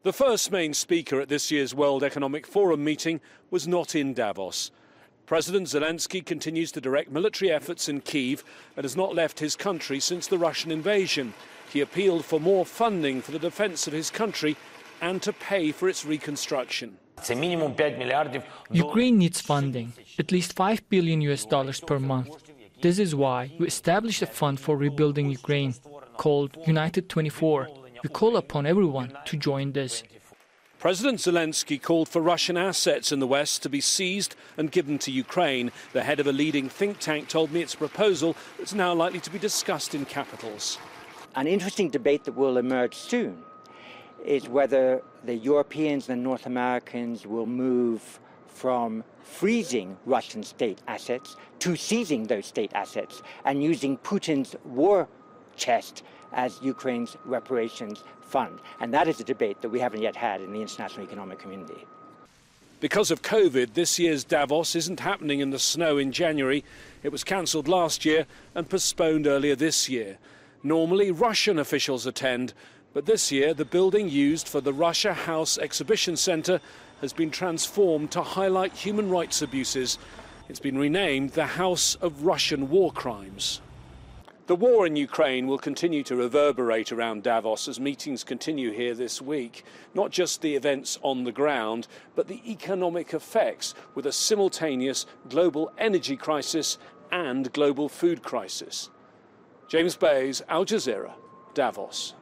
The first main speaker at this year's World Economic Forum meeting was not in Davos. President Zelensky continues to direct military efforts in Kyiv and has not left his country since the Russian invasion. He appealed for more funding for the defence of his country and to pay for its reconstruction. Ukraine needs funding, at least $5 billion per month. This is why we established a fund for rebuilding Ukraine called United 24. We call upon everyone to join this. President Zelensky called for Russian assets in the West to be seized and given to Ukraine. The head of a leading think tank told me it's a proposal that's now likely to be discussed in capitals. An interesting debate that will emerge soon is whether the Europeans and North Americans will move from freezing Russian state assets to seizing those state assets and using Putin's war chest as Ukraine's reparations fund. And that is a debate that we haven't yet had in the international economic community. Because of COVID, this year's Davos isn't happening in the snow in January. It was cancelled last year and postponed earlier this year. Normally, Russian officials attend, but this year the building used for the Russia House Exhibition Centre has been transformed to highlight human rights abuses. It's been renamed the House of Russian War Crimes. The war in Ukraine will continue to reverberate around Davos as meetings continue here this week. Not just the events on the ground, but the economic effects with a simultaneous global energy crisis and global food crisis. James Bays, Al Jazeera, Davos.